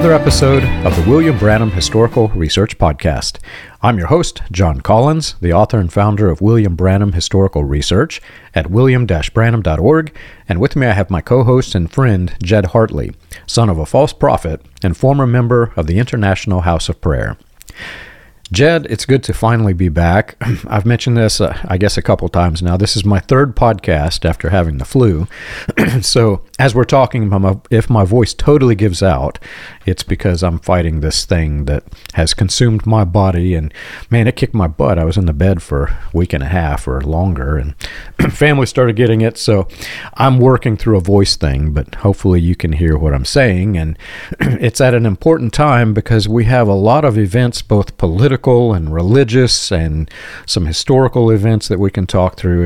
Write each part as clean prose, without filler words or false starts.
another episode of the William Branham Historical Research Podcast. I'm your host, John Collins, the author and founder of William Branham Historical Research at william-branham.org, and with me I have my co-host and friend, Jed Hartley, son of a false prophet and former member of the International House of Prayer. Jed, it's good to finally be back. I've mentioned this, I guess, a couple times now. This is my third podcast after having the flu. So as we're talking, if my voice totally gives out, it's because I'm fighting this thing that has consumed my body. And man, it kicked my butt. I was in the bed for a week and a half or longer, and family started getting it. So I'm working through a voice thing, but hopefully you can hear what I'm saying. And it's at an important time because we have a lot of events, both political and religious, and some historical events that we can talk through.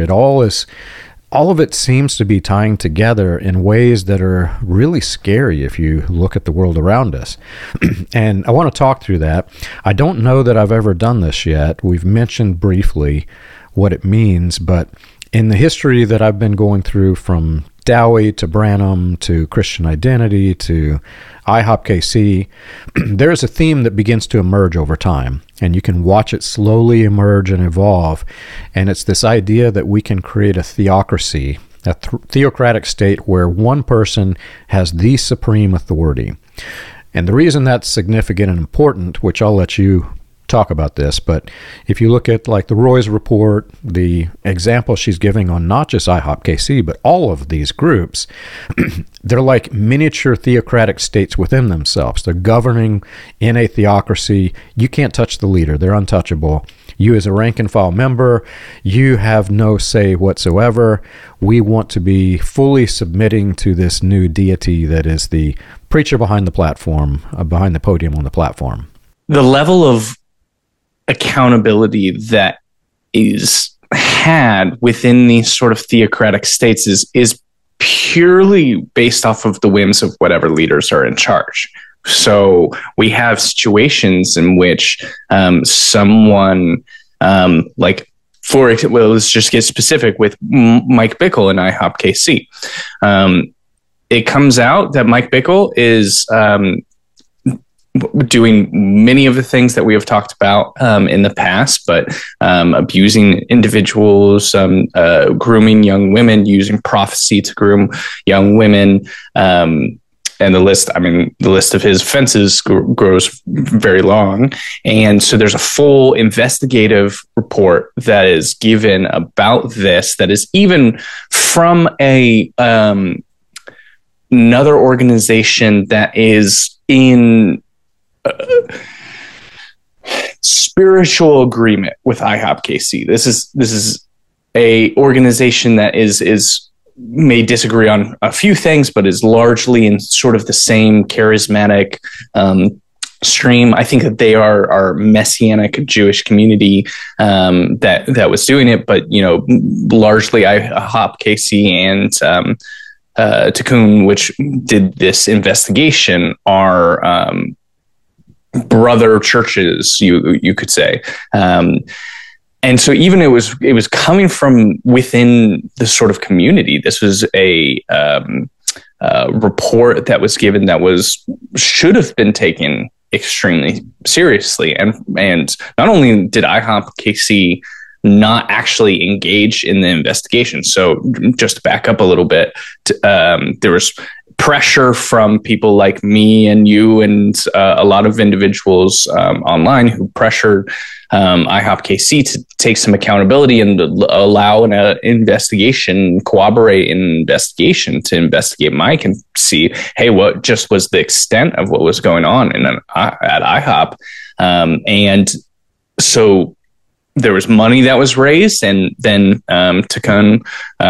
All of it seems to be tying together in ways that are really scary if you look at the world around us. And I want to talk through that. I don't know that I've ever done this yet. We've mentioned briefly what it means, but in the history that I've been going through, from Dowie to Branham to Christian Identity to IHOP-KC, there's a theme that begins to emerge over time, and you can watch it slowly emerge and evolve. And it's this idea that we can create a theocracy, a theocratic state where one person has the supreme authority. And the reason that's significant and important, which I'll let you talk about this, but if you look at like the Roys report, the example she's giving on not just IHOP-KC, but all of these groups, they're like miniature theocratic states within themselves. They're governing in a theocracy. You can't touch the leader. They're untouchable. You as a rank and file member, you have no say whatsoever. We want to be fully submitting to this new deity that is the preacher behind the platform, behind the podium on the platform. The level of accountability that is had within these sort of theocratic states is purely based off of the whims of whatever leaders are in charge. So we have situations in which someone for example, let's just get specific with Mike Bickle and IHOP-KC. It comes out that Mike Bickle is doing many of the things that we have talked about in the past, but abusing individuals, grooming young women, using prophecy to groom young women. And the list of his offenses grows very long. And so there's a full investigative report that is given about this, that is even from another organization that is in spiritual agreement with IHOP-KC. This is a organization that is may disagree on a few things, but is largely in sort of the same charismatic stream. I think that they are messianic Jewish community that was doing it, but largely IHOP-KC and Tikkun, which did this investigation, are brother churches, you could say. And so even it was coming from within the sort of community. This was a report that was given that should have been taken extremely seriously. And not only did IHOP-KC not actually engage in the investigation. So just to back up a little bit, there was pressure from people like me and you and a lot of individuals online who pressured IHOP-KC to take some accountability and allow an investigation, corroborate an investigation to investigate Mike and see, hey, what just was the extent of what was going on at IHOP. And so there was money that was raised, and then Tikkun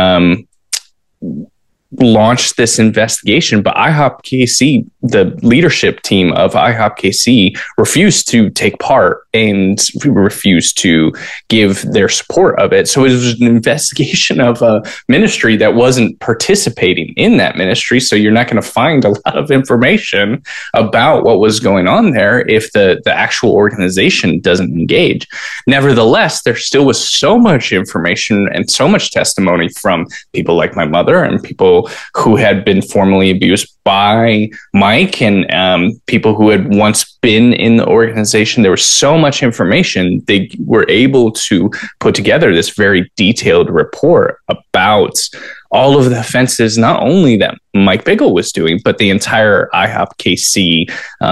launched this investigation, but IHOP-KC, the leadership team of IHOP-KC, refused to take part and refused to give their support of it. So it was an investigation of a ministry that wasn't participating in that ministry. So you're not going to find a lot of information about what was going on there if the actual organization doesn't engage. Nevertheless, there still was so much information and so much testimony from people like my mother and people people who had been formerly abused by Mike and people who had once been in the organization. There was so much information. They were able to put together this very detailed report about all of the offenses, not only that Mike Bickle was doing, but the entire IHOP KC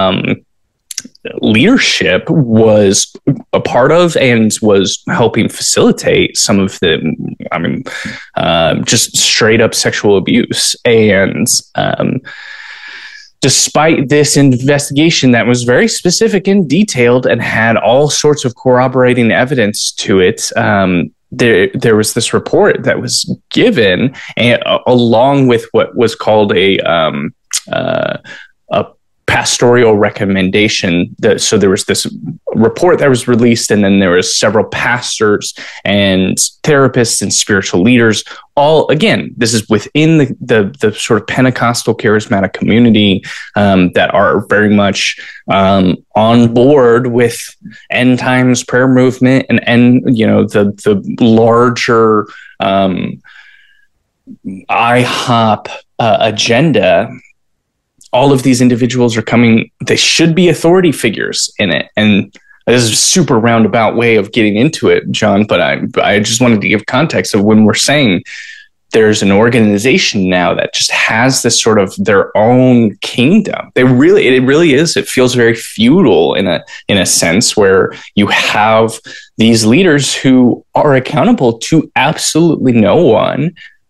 leadership was a part of and was helping facilitate some of the, just straight up sexual abuse. And despite this investigation that was very specific and detailed and had all sorts of corroborating evidence to it, there was this report that was given, and along with what was called a pastoral recommendation. So there was this report that was released, and then there was several pastors and therapists and spiritual leaders. All, again, this is within the sort of Pentecostal charismatic community that are very much on board with end times prayer movement and the larger IHOP agenda. All of these individuals are coming. They should be authority figures in it. And this is a super roundabout way of getting into it, John, but I just wanted to give context of when we're saying there's an organization now that just has this sort of their own kingdom. It really is. It feels very feudal in a sense, where you have these leaders who are accountable to absolutely no one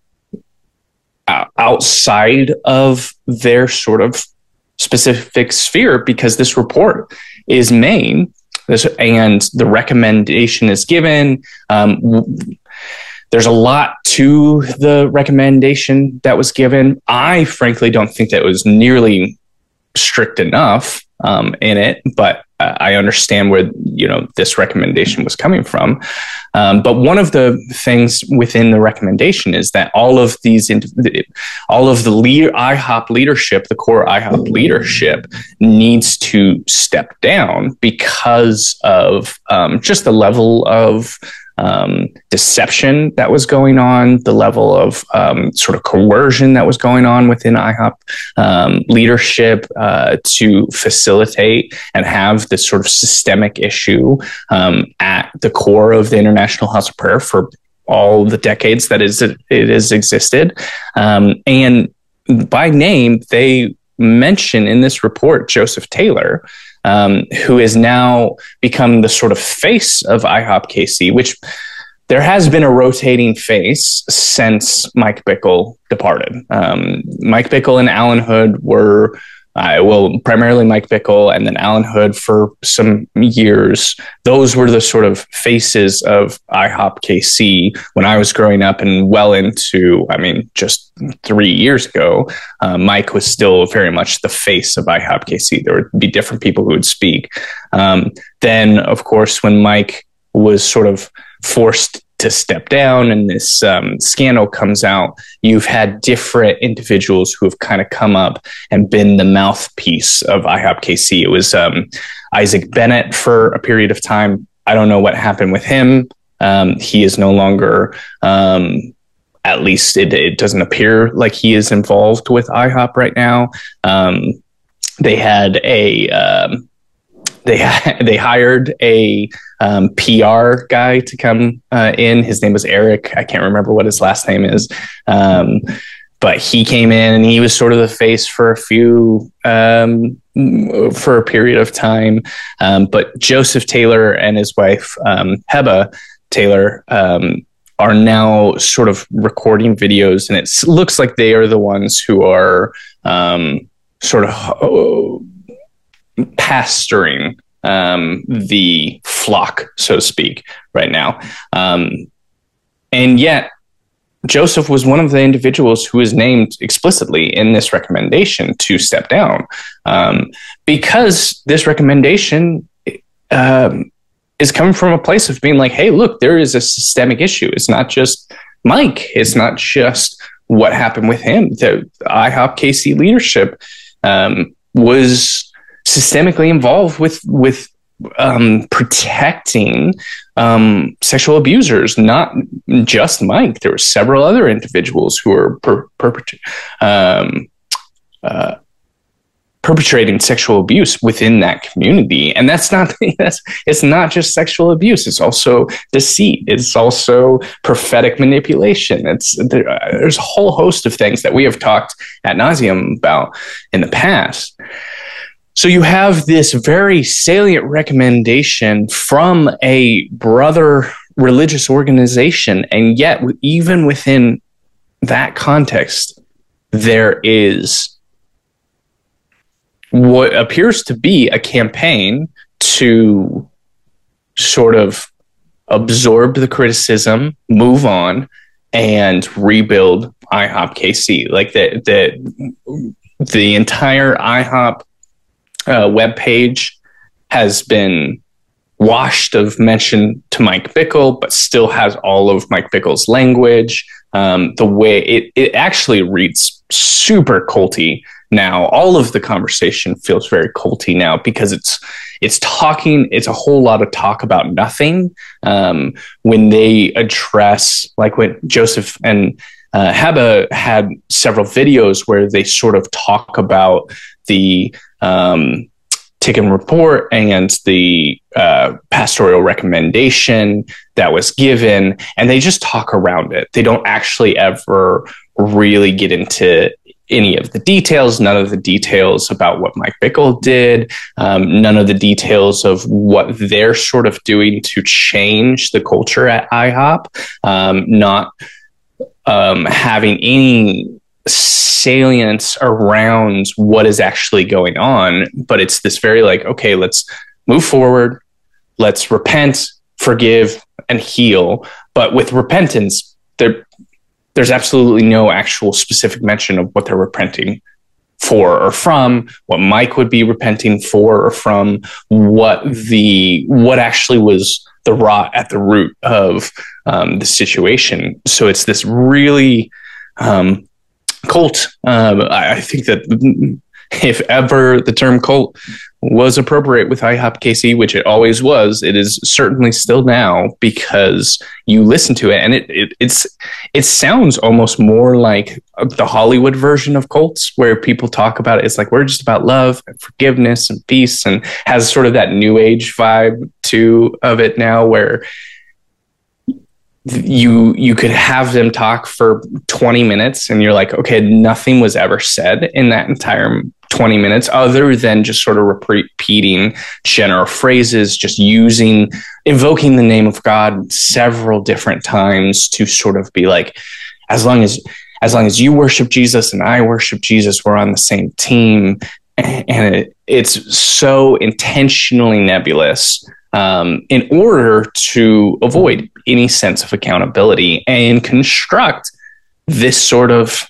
outside of their sort of specific sphere, because this report is made and the recommendation is given. There's a lot to the recommendation that was given. I frankly don't think that was nearly strict enough in it, but I understand where this recommendation was coming from. But one of the things within the recommendation is that all of the IHOP leadership, the core IHOP leadership, needs to step down because of just the level of deception that was going on, the level of sort of coercion that was going on within IHOP leadership to facilitate and have this sort of systemic issue at the core of the International House of Prayer for all the decades that it has existed. And by name, they mention in this report Joseph Taylor, who has now become the sort of face of IHOP KC, which there has been a rotating face since Mike Bickle departed. Mike Bickle and Alan Hood were, primarily Mike Bickle and then Alan Hood for some years. Those were the sort of faces of IHOP KC when I was growing up, and well into, just 3 years ago, Mike was still very much the face of IHOP KC. There would be different people who would speak. Then, of course, when Mike was sort of forced to step down and this scandal comes out, you've had different individuals who have kind of come up and been the mouthpiece of IHOP KC. It was Isaac Bennett for a period of time. I don't know what happened with him. He is no longer, at least it doesn't appear like he is involved with IHOP right now. They had they hired a PR guy to come in. His name was Eric. I can't remember what his last name is. But he came in and he was sort of the face for a period of time. But Joseph Taylor and his wife, Heba Taylor, are now sort of recording videos, and it looks like they are the ones who are sort of pastoring the flock, so to speak, right now. And yet, Joseph was one of the individuals who was named explicitly in this recommendation to step down, because this recommendation is coming from a place of being like, hey, look, there is a systemic issue. It's not just Mike. It's not just what happened with him. The IHOP KC leadership was systemically involved with protecting sexual abusers, not just Mike. There were several other individuals who were perpetrating sexual abuse within that community. And it's not just sexual abuse. It's also deceit. It's also prophetic manipulation. There's a whole host of things that we have talked ad nauseum about in the past. So you have this very salient recommendation from a brother religious organization. And yet, even within that context, there is what appears to be a campaign to sort of absorb the criticism, move on, and rebuild IHOP KC. Like the entire IHOP webpage has been washed of mention to Mike Bickle, but still has all of Mike Bickle's language. The way it actually reads super culty now. All of the conversation feels very culty now because it's a whole lot of talk about nothing. When they address, like when Joseph and Heba had several videos where they sort of talk about the Tikkun report and the pastoral recommendation that was given, and they just talk around it. They don't actually ever really get into any of the details, none of the details about what Mike Bickle did, none of the details of what they're sort of doing to change the culture at IHOP, not having any salience around what is actually going on. But it's this very like, okay, let's move forward, let's repent, forgive, and heal. But with repentance, there's absolutely no actual specific mention of what they're repenting for or from, what Mike would be repenting for or from, what actually was the rot at the root of the situation. So it's this really cult. I think that if ever the term cult was appropriate with IHOP KC, which it always was, it is certainly still now, because you listen to it and it sounds almost more like the Hollywood version of cults, where people talk about it. It's like, we're just about love and forgiveness and peace, and has sort of that new age vibe too of it now, where you could have them talk for 20 minutes and you're like, okay, nothing was ever said in that entire 20 minutes other than just sort of repeating general phrases, just invoking the name of God several different times to sort of be like, as long as you worship Jesus and I worship Jesus, we're on the same team. And it's so intentionally nebulous in order to avoid any sense of accountability and construct this sort of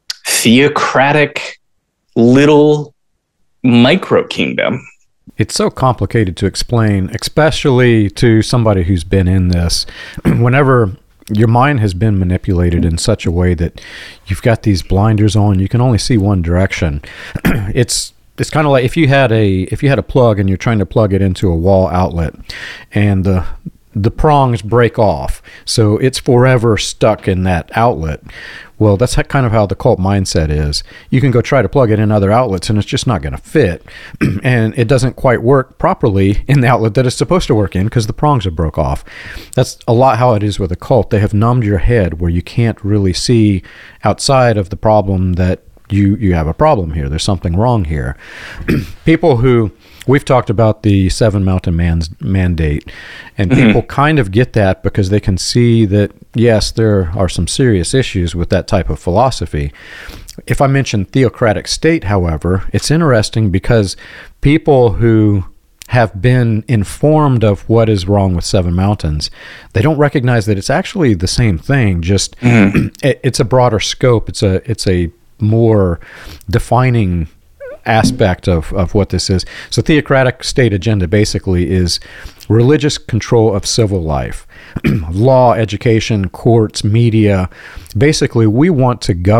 theocratic little micro kingdom. It's so complicated to explain, especially to somebody who's been in this. Whenever your mind has been manipulated in such a way that you've got these blinders on, you can only see one direction. It's kind of like if you had a plug and you're trying to plug it into a wall outlet, and the prongs break off, so it's forever stuck in that outlet. Well, that's kind of how the cult mindset is. You can go try to plug it in other outlets and it's just not going to fit. And it doesn't quite work properly in the outlet that it's supposed to work in because the prongs are broke off. That's a lot how it is with a cult. They have numbed your head where you can't really see outside of the problem that you have a problem here. There's something wrong here. People who... We've talked about the Seven Mountain Mandate, and people kind of get that because they can see that, yes, there are some serious issues with that type of philosophy. If I mention theocratic state, however, it's interesting because people who have been informed of what is wrong with Seven Mountains, they don't recognize that it's actually the same thing, just it's a broader scope. It's a more defining aspect of what this is. So theocratic state agenda basically is religious control of civil life, law, education, courts, media. Basically, we want to govern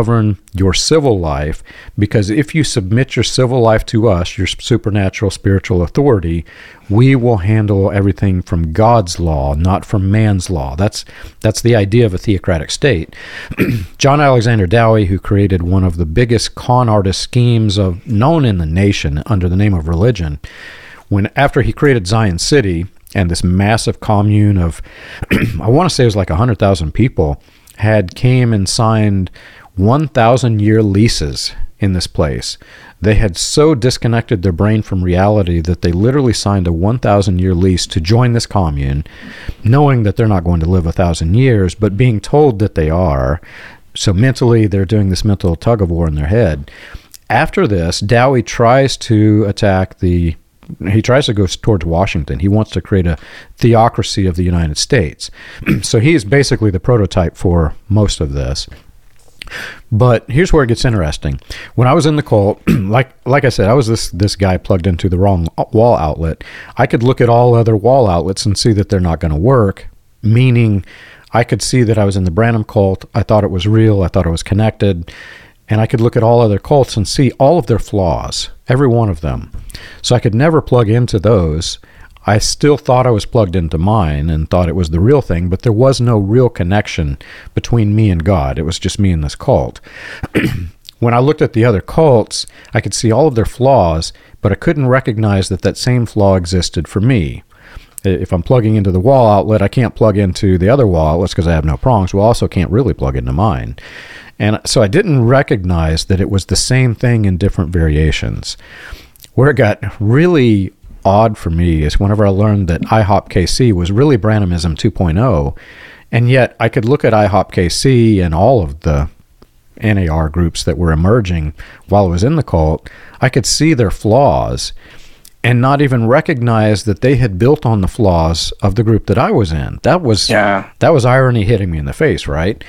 your civil life, because if you submit your civil life to us, your supernatural spiritual authority, we will handle everything from God's law, not from man's law. That's the idea of a theocratic state. John Alexander Dowie, who created one of the biggest con artist schemes known in the nation under the name of religion, after he created Zion City and this massive commune of, I want to say it was like 100,000 people, came and signed 1,000-year leases in this place. They had so disconnected their brain from reality that they literally signed a 1,000-year lease to join this commune, knowing that they're not going to live 1,000 years, but being told that they are. So mentally, they're doing this mental tug-of-war in their head. After this, Dowie tries to he tries to go towards Washington. He wants to create a theocracy of the United States. So he is basically the prototype for most of this. But here's where it gets interesting. When I was in the cult, like I said, I was this guy plugged into the wrong wall outlet. I could look at all other wall outlets and see that they're not going to work, meaning I could see that I was in the Branham cult. I thought it was real. I thought it was connected. And I could look at all other cults and see all of their flaws, every one of them. So I could never plug into those. I still thought I was plugged into mine and thought it was the real thing, but there was no real connection between me and God. It was just me and this cult. When I looked at the other cults, I could see all of their flaws, but I couldn't recognize that same flaw existed for me. If I'm plugging into the wall outlet, I can't plug into the other wall outlets because I have no prongs. Well, I also can't really plug into mine. And so I didn't recognize that it was the same thing in different variations. Where it got really odd for me is whenever I learned that IHOP KC was really Branhamism 2.0, and yet I could look at IHOP KC and all of the NAR groups that were emerging while I was in the cult. I could see their flaws and not even recognize that they had built on the flaws of the group that I was in. That was irony hitting me in the face, right?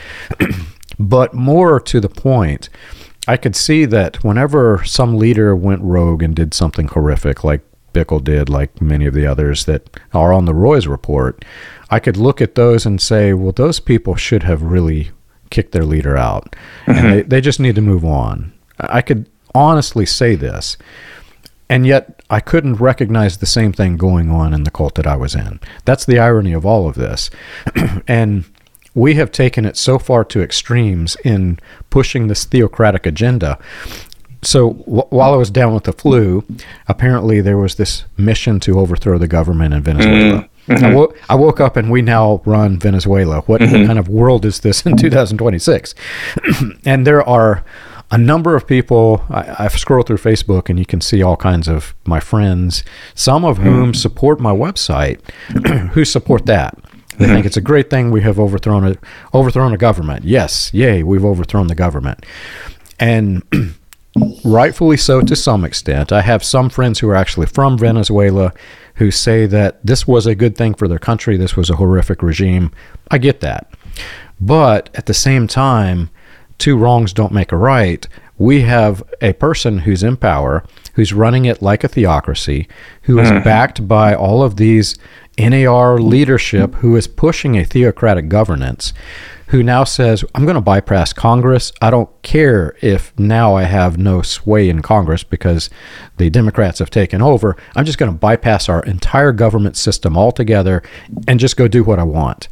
But more to the point, I could see that whenever some leader went rogue and did something horrific, like Bickle did, like many of the others that are on the Roy's report, I could look at those and say, well, those people should have really kicked their leader out. Mm-hmm. And they just need to move on. I could honestly say this. And yet I couldn't recognize the same thing going on in the cult that I was in. That's the irony of all of this. And we have taken it so far to extremes in pushing this theocratic agenda. So while I was down with the flu, apparently there was this mission to overthrow the government in Venezuela. Mm-hmm. I woke up and we now run Venezuela. What kind of world is this in 2026? And there are a number of people. I've scrolled through Facebook and you can see all kinds of my friends, some of whom support my website, who support that. They think it's a great thing we have overthrown a government. Yes, yay, we've overthrown the government. And rightfully so to some extent. I have some friends who are actually from Venezuela who say that this was a good thing for their country. This was a horrific regime. I get that. But at the same time, two wrongs don't make a right. We have a person who's in power, who's running it like a theocracy, who is backed by all of these NAR leadership, who is pushing a theocratic governance, who now says, I'm going to bypass Congress. I don't care if now I have no sway in Congress because the Democrats have taken over. I'm just going to bypass our entire government system altogether and just go do what I want.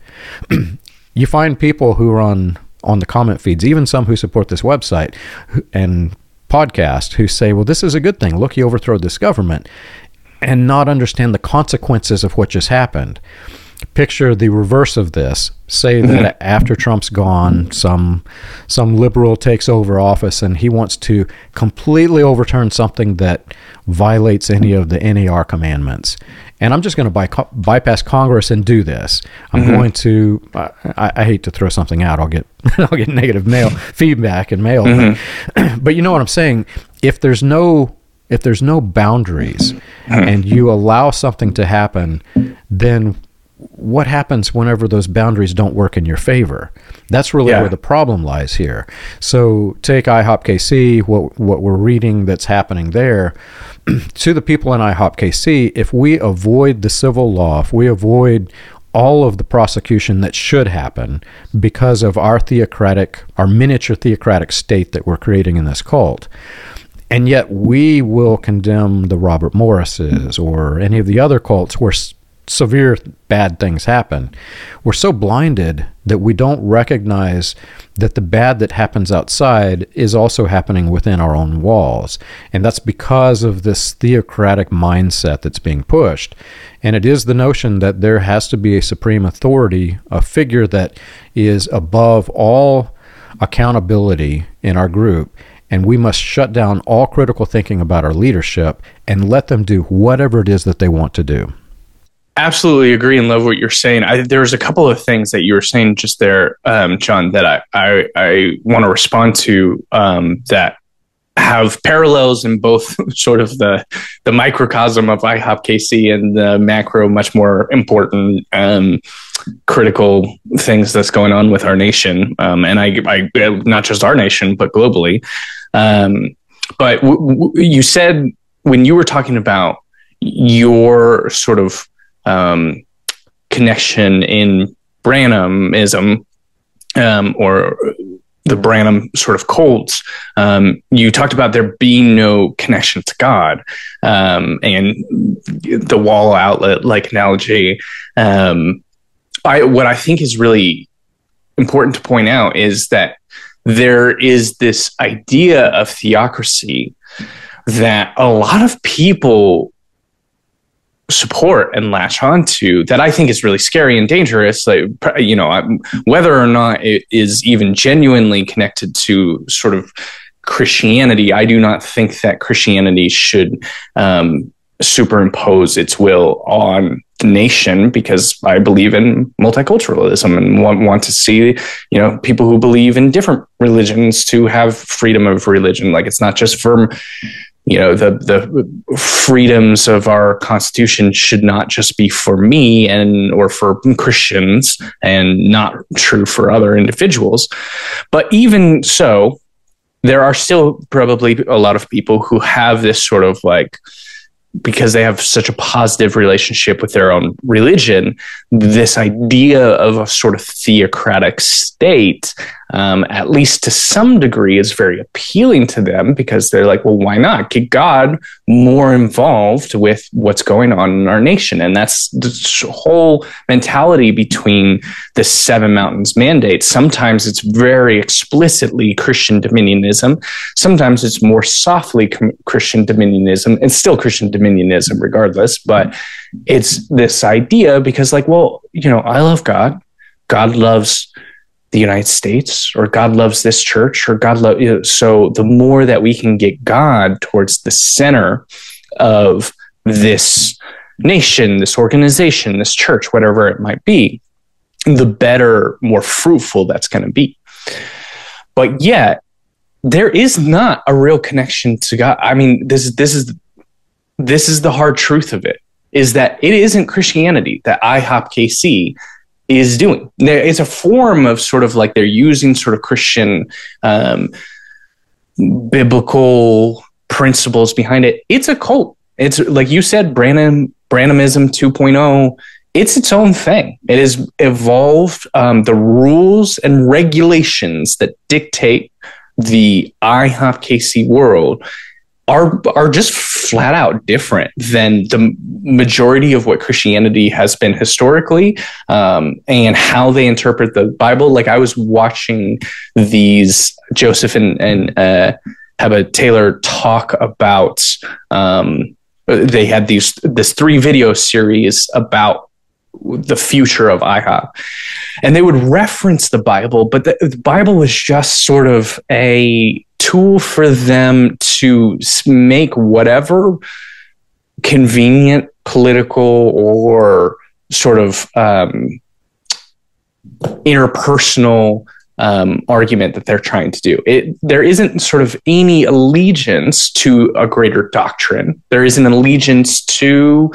You find people who are on the comment feeds, even some who support this website and podcast, who say, well, this is a good thing. Look, he overthrew this government, and not understand the consequences of what just happened. Picture the reverse of this. Say that after Trump's gone, some liberal takes over office and he wants to completely overturn something that violates any of the NAR commandments. And I'm just going to bypass Congress and do this. I'm going to. I hate to throw something out. I'll get negative feedback in mail. But you know what I'm saying. If there's no boundaries and you allow something to happen, then what happens whenever those boundaries don't work in your favor? That's really where the problem lies here. So take IHOP KC, what we're reading that's happening there. To the people in IHOP KC, if we avoid the civil law, if we avoid all of the prosecution that should happen because of our miniature theocratic state that we're creating in this cult. And yet we will condemn the Robert Morrises or any of the other cults where severe bad things happen. We're so blinded that we don't recognize that the bad that happens outside is also happening within our own walls. And that's because of this theocratic mindset that's being pushed. And it is the notion that there has to be a supreme authority, a figure that is above all accountability in our group. And we must shut down all critical thinking about our leadership and let them do whatever it is that they want to do. Absolutely agree and love what you're saying. There's a couple of things that you were saying just there, John, that I want to respond to that have parallels in both sort of the microcosm of IHOP-KC and the macro, much more important critical things that's going on with our nation. And I not just our nation, but globally. But you said when you were talking about your sort of connection in Branhamism or the Branham sort of cults, you talked about there being no connection to God, and the wall outlet like analogy. What I think is really important to point out is that there is this idea of theocracy that a lot of people support and latch onto that I think is really scary and dangerous. Like, you know, whether or not it is even genuinely connected to sort of Christianity, I do not think that Christianity should superimpose its will on the nation, because I believe in multiculturalism and want to see, you know, people who believe in different religions to have freedom of religion. Like, it's not just for, you know, the freedoms of our Constitution should not just be for me or for Christians, and not true for other individuals. But even so, there are still probably a lot of people who have this sort of like, because they have such a positive relationship with their own religion, this idea of a sort of theocratic state, at least to some degree, is very appealing to them, because they're like, well, why not get God more involved with what's going on in our nation? And that's the whole mentality between the Seven Mountains mandate. Sometimes it's very explicitly Christian dominionism. Sometimes it's more softly Christian dominionism. It's still Christian dominionism regardless, but it's this idea because, like, well, you know, I love God. God loves the United States, or God loves this church, or God loves, you know, so the more that we can get God towards the center of this nation, this organization, this church, whatever it might be, the better, more fruitful that's going to be. But yet, there is not a real connection to God. I mean, this is the hard truth of it, is that it isn't Christianity that IHOP-KC is doing. It's a form of sort of like, they're using sort of Christian biblical principles behind it. It's a cult. It's like you said, Branhamism 2.0. It's its own thing. It has evolved. The rules and regulations that dictate the IHOP-KC world are just flat out different than the majority of what Christianity has been historically, and how they interpret the Bible. Like, I was watching these Joseph and Heba Taylor talk about, they had this 3 video series about the future of IHOP, and they would reference the Bible, but the Bible was just sort of a tool for them to make whatever convenient political or sort of interpersonal argument that they're trying to do. There isn't sort of any allegiance to a greater doctrine. There is an allegiance to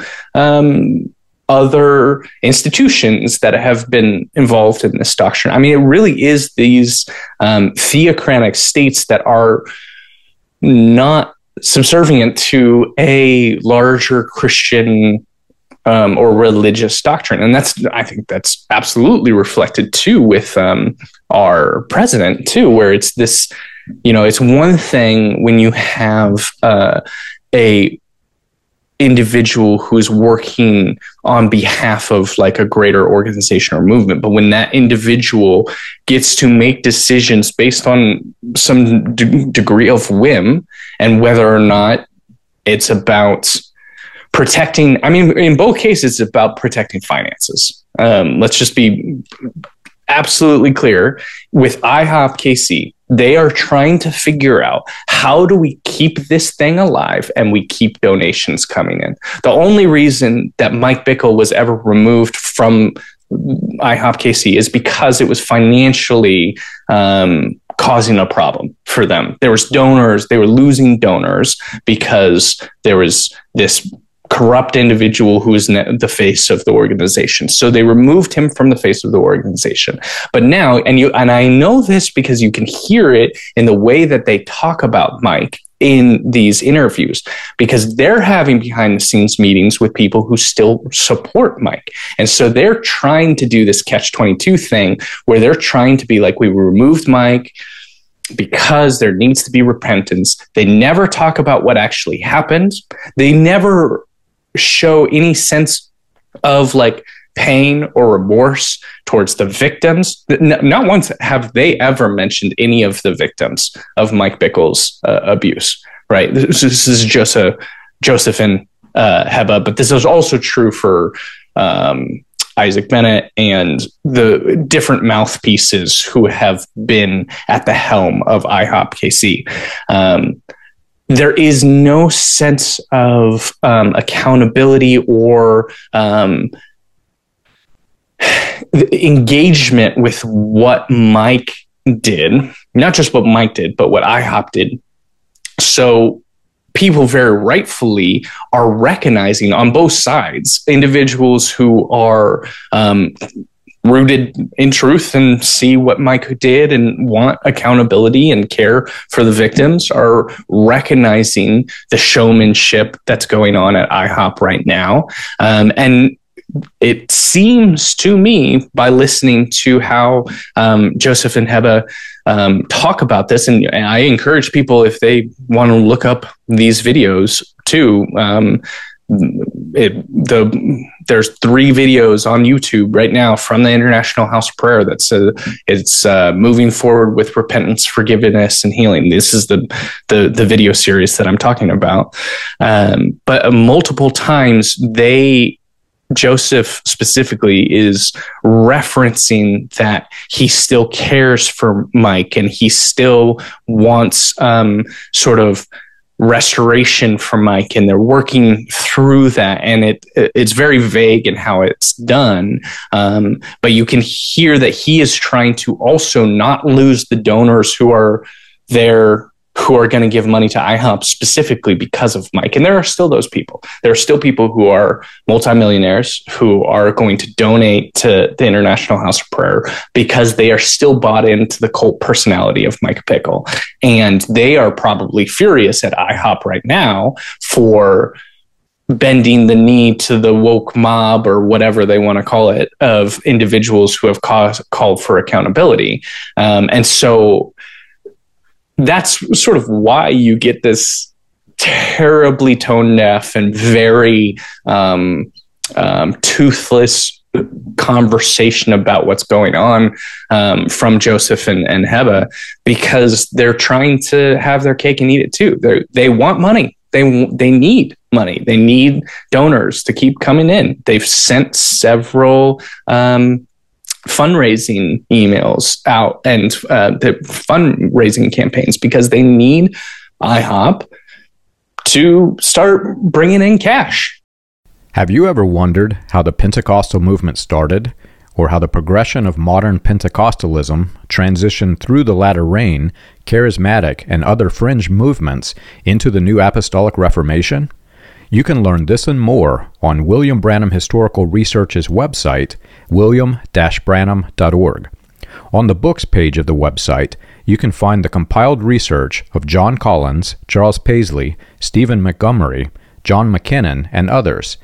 other institutions that have been involved in this doctrine. I mean, it really is these theocratic states that are not subservient to a larger Christian or religious doctrine. And I think that's absolutely reflected too with our president too, where it's this, it's one thing when you have a individual who's working on behalf of like a greater organization or movement, but when that individual gets to make decisions based on some degree of whim, and whether or not it's about protecting, in both cases, it's about protecting finances. Let's just be absolutely clear. With IHOP KC, they are trying to figure out, how do we keep this thing alive and we keep donations coming in? The only reason that Mike Bickle was ever removed from IHOP KC is because it was financially causing a problem for them. There was donors, they were losing donors because there was this corrupt individual who is the face of the organization. So they removed him from the face of the organization. But now, and I know this because you can hear it in the way that they talk about Mike in these interviews, because they're having behind the scenes meetings with people who still support Mike. And so they're trying to do this catch-22 thing where they're trying to be like, we removed Mike because there needs to be repentance. They never talk about what actually happened. They never show any sense of like pain or remorse towards the victims. Not once have they ever mentioned any of the victims of Mike Bickle's abuse, right? This is Joseph and Heba, but this is also true for Isaac Bennett and the different mouthpieces who have been at the helm of IHOP KC. There is no sense of accountability or engagement with what Mike did, not just what Mike did, but what IHOP did. So people very rightfully are recognizing on both sides individuals who are rooted in truth and see what Mike did and want accountability and care for the victims, are recognizing the showmanship that's going on at IHOP right now. And it seems to me, by listening to how Joseph and Heba talk about this, and I encourage people, if they want to look up these videos too, there's 3 videos on YouTube right now from the International House of Prayer that says it's moving forward with repentance, forgiveness, and healing. This is the video series that I'm talking about. But multiple times Joseph specifically is referencing that he still cares for Mike and he still wants sort of restoration for Mike, and they're working through that, and it's very vague in how it's done, but you can hear that he is trying to also not lose the donors who are there, who are going to give money to IHOP specifically because of Mike. And there are still those people. There are still people who are multimillionaires who are going to donate to the International House of Prayer because they are still bought into the cult personality of Mike Bickle. And they are probably furious at IHOP right now for bending the knee to the woke mob, or whatever they want to call it, of individuals who have called for accountability. And so that's sort of why you get this terribly tone deaf and very toothless conversation about what's going on from Joseph and Heba, because they're trying to have their cake and eat it too. They want money. They need money. They need donors to keep coming in. They've sent several fundraising emails out and the fundraising campaigns because they need IHOP to start bringing in cash. Have you ever wondered how the Pentecostal movement started, or how the progression of modern Pentecostalism transitioned through the latter rain, charismatic, and other fringe movements into the New Apostolic Reformation? You can learn this and more on William Branham Historical Research's website, william-branham.org. On the books page of the website, you can find the compiled research of John Collins, Charles Paisley, Stephen Montgomery, John McKinnon, and others,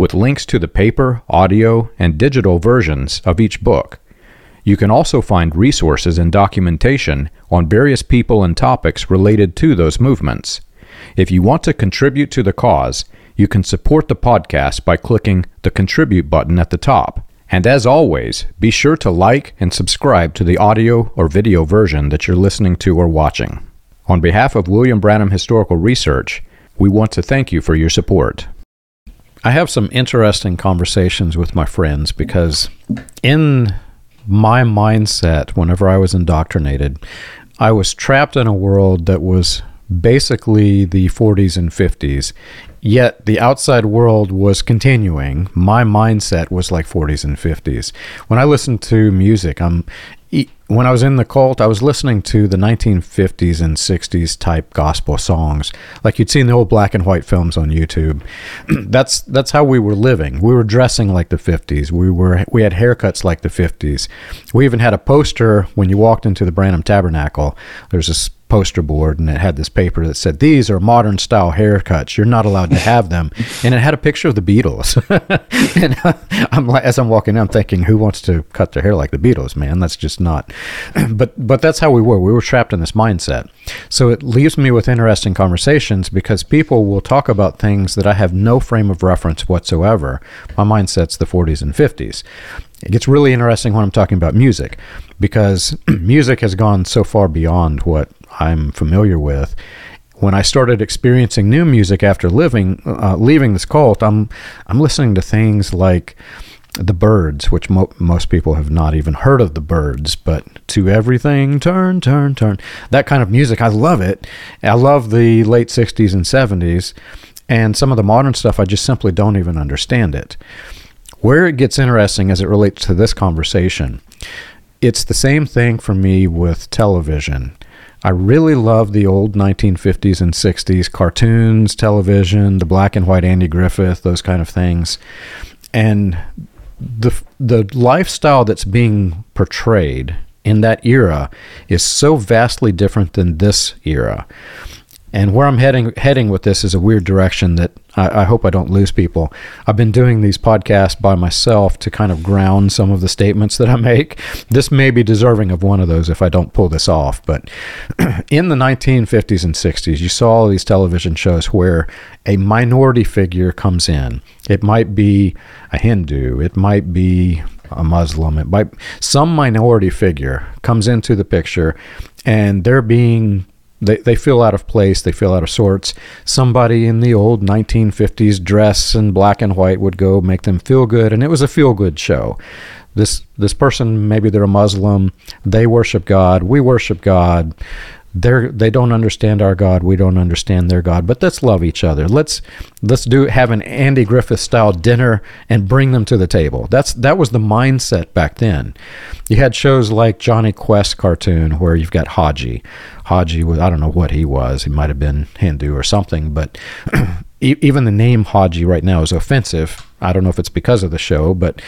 with links to the paper, audio, and digital versions of each book. You can also find resources and documentation on various people and topics related to those movements. If you want to contribute to the cause, you can support the podcast by clicking the Contribute button at the top. And as always, be sure to like and subscribe to the audio or video version that you're listening to or watching. On behalf of William Branham Historical Research, we want to thank you for your support. I have some interesting conversations with my friends because in my mindset, whenever I was indoctrinated, I was trapped in a world that was basically the 40s and 50s, yet the outside world was continuing. My mindset was like 40s and 50s. When I listened to music, when I was in the cult, I was listening to the 1950s and 60s type gospel songs, like you'd see in the old black and white films on YouTube. That's how we were living. We were dressing like the 50s. We had haircuts like the 50s. We even had a poster when you walked into the Branham Tabernacle. There's this poster board, and it had this paper that said, "These are modern style haircuts. You're not allowed to have them." And it had a picture of the Beatles. And as I'm walking in, I'm thinking, who wants to cut their hair like the Beatles, man? That's just not. But that's how we were. We were trapped in this mindset. So it leaves me with interesting conversations because people will talk about things that I have no frame of reference whatsoever. My mindset's the 40s and 50s. It gets really interesting when I'm talking about music because music has gone so far beyond what I'm familiar with. When I started experiencing new music after leaving this cult, I'm listening to things like the Byrds, which most people have not even heard of the Byrds, but "To Everything Turn, Turn, Turn," that kind of music. I love it. I love the late 60s and 70s, and some of the modern stuff, I just simply don't even understand it. Where it gets interesting as it relates to this conversation, it's the same thing for me with television. I really love the old 1950s and 60s cartoons, television, the black and white Andy Griffith, those kind of things. And the lifestyle that's being portrayed in that era is so vastly different than this era. And where I'm heading with this is a weird direction that I hope I don't lose people. I've been doing these podcasts by myself to kind of ground some of the statements that I make. This may be deserving of one of those if I don't pull this off. But in the 1950s and 60s, you saw all these television shows where a minority figure comes in. It might be a Hindu. It might be a Muslim. It might some minority figure comes into the picture, and they're being They feel out of place. They feel out of sorts. Somebody in the old 1950s dress in black and white would go make them feel good, and it was a feel-good show. This person, maybe they're a Muslim. They worship God. We worship God. They don't understand our God. We don't understand their God. But let's love each other. Let's have an Andy Griffith style dinner and bring them to the table. That was the mindset back then. You had shows like Johnny Quest cartoon where you've got Haji. Haji was, I don't know what he was. He might have been Hindu or something. But even the name Haji right now is offensive. I don't know if it's because of the show, but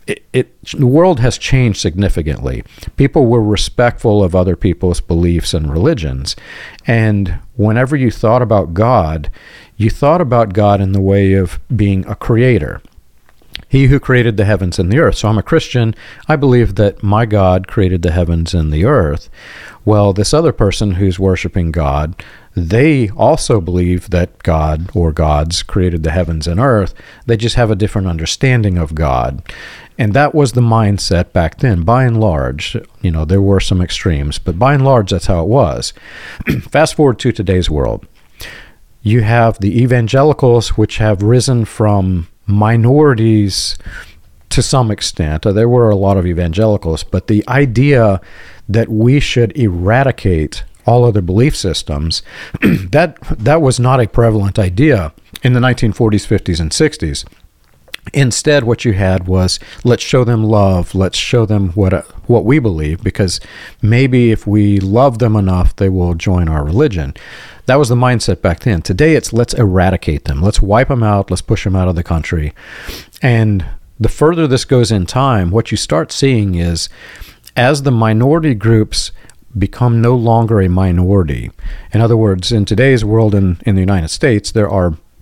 the world has changed significantly. People were respectful of other people's beliefs and religions. And whenever you thought about God, you thought about God in the way of being a creator. He who created the heavens and the earth. So I'm a Christian. I believe that my God created the heavens and the earth. Well, this other person who's worshiping God, they also believe that God or gods created the heavens and earth. They just have a different understanding of God. And that was the mindset back then. By and large, there were some extremes, but by and large, that's how it was. Fast forward to today's world. You have the evangelicals, which have risen from minorities to some extent. There were a lot of evangelicals, but the idea that we should eradicate all other belief systems, that was not a prevalent idea in the 1940s, 50s, and 60s. Instead, what you had was, let's show them love. Let's show them what we believe, because maybe if we love them enough, they will join our religion. That was the mindset back then. Today, it's let's eradicate them. Let's wipe them out. Let's push them out of the country. And the further this goes in time, what you start seeing is, as the minority groups become no longer a minority. In other words, in today's world in the United States, there are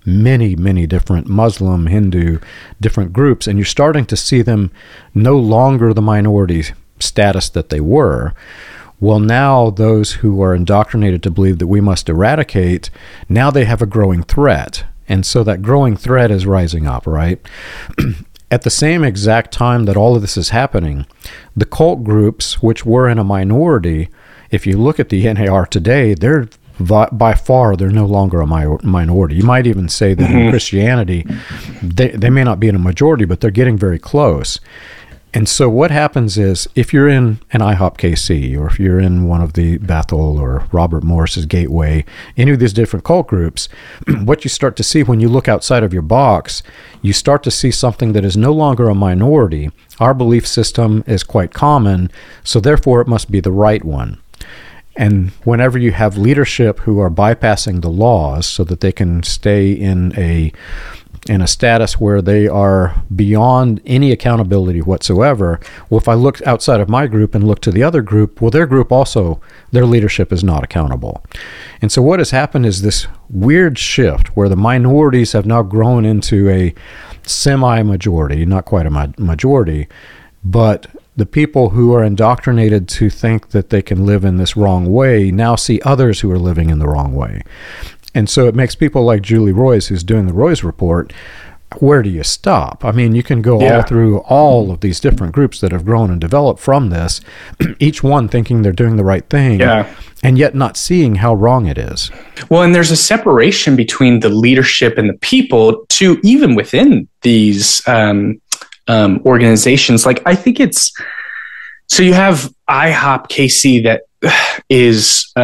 many, many different Muslim, Hindu, different groups, and you're starting to see them no longer the minority status that they were. Well, now those who are indoctrinated to believe that we must eradicate, now they have a growing threat. And so that growing threat is rising up, right? At the same exact time that all of this is happening, the cult groups, which were in a minority, if you look at the NAR today, they're by far, they're no longer a minority. You might even say that in Christianity, they may not be in a majority, but they're getting very close. And so what happens is, if you're in an IHOP KC, or if you're in one of the Bethel or Robert Morris's Gateway, any of these different cult groups, what you start to see when you look outside of your box, you start to see something that is no longer a minority. Our belief system is quite common, so therefore it must be the right one. And whenever you have leadership who are bypassing the laws so that they can stay in a status where they are beyond any accountability whatsoever, well, if I look outside of my group and look to the other group, well, their group also, their leadership is not accountable. And so what has happened is this weird shift where the minorities have now grown into a semi-majority, not quite a majority, but the people who are indoctrinated to think that they can live in this wrong way now see others who are living in the wrong way. And so it makes people like Julie Roys, who's doing the Roys Report, where do you stop? I mean, you can go all through all of these different groups that have grown and developed from this, each one thinking they're doing the right thing, and yet not seeing how wrong it is. Well, and there's a separation between the leadership and the people, to even within these organizations. Like, I think it's, so you have IHOP KC that is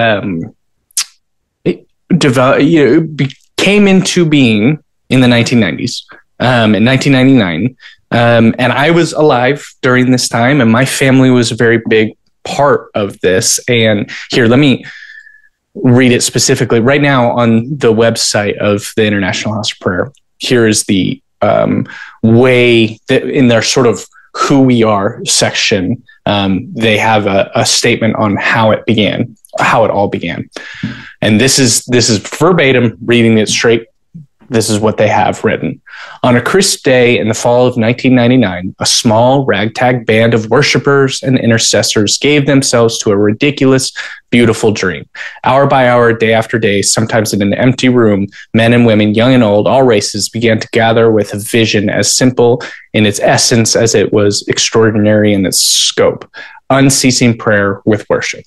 came into being in the 1990s, in 1999, and I was alive during this time, and my family was a very big part of this. And here, let me read it specifically right now on the website of the International House of Prayer. Here is the way that in their sort of who we are section, they have a statement on how it began, how it all began. And this is verbatim, reading it straight. This is what they have written. On a crisp day in the fall of 1999, a small ragtag band of worshipers and intercessors gave themselves to a ridiculous, beautiful dream. Hour by hour, day after day, sometimes in an empty room, men and women, young and old, all races, began to gather with a vision as simple in its essence as it was extraordinary in its scope. Unceasing prayer with worship.